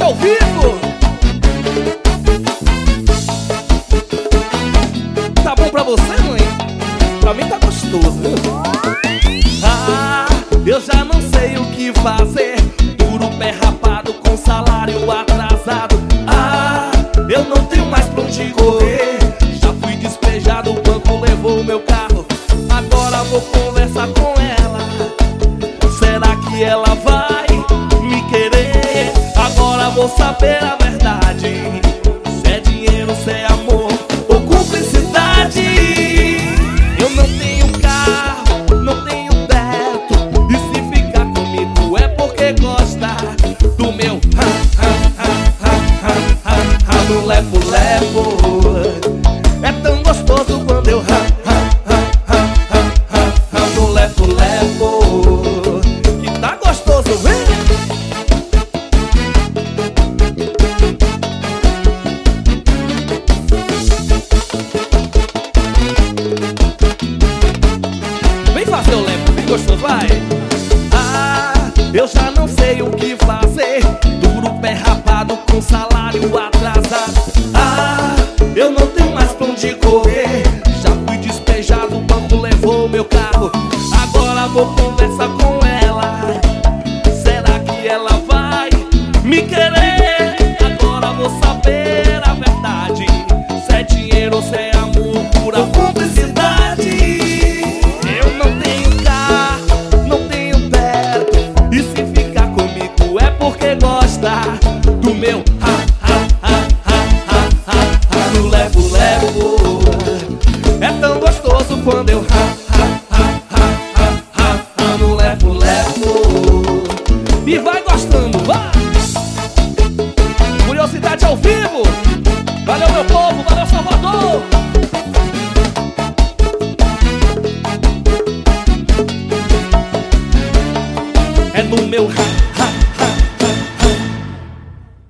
ao vivo. Tá bom pra você, mãe? Pra mim tá gostoso, viu? Ah, eu já não sei o que fazer. Duro pé rapado com salário atrasado. Ah, eu não tenho mais pra onde correr. Já fui despejado, o banco levou o meu carro. Agora vou conversar com ela. Será que ela vai me querer? Agora vou saber a verdade. Se é dinheiro, se é amor ou cumplicidade. Eu não tenho carro, não tenho teto. E se ficar comigo é porque gosta do meu no levo-levo. É tão gostoso quando eu no levo-levo. Que tá gostoso, vem! Vem fazer o levo, bem gostoso, vai! Ah, eu já não sei o que fazer. Duro pé rapado com salário atrasado. Ah, eu não tenho mais pra onde correr. Já fui despejado, o banco levou meu carro. Agora vou conversar com ela. Será que ela vai me querer? Agora vou saber a verdade. Se é dinheiro ou se é amor, pura cumplicidade. Eu não tenho carro, não tenho teto. E se ficar comigo é porque gosta do meu no levo-levo. É tão gostoso quando eu no levo-levo. E vai gostando, vai! Curiosidade ao vivo. Valeu, meu povo, valeu, Salvador. É no meu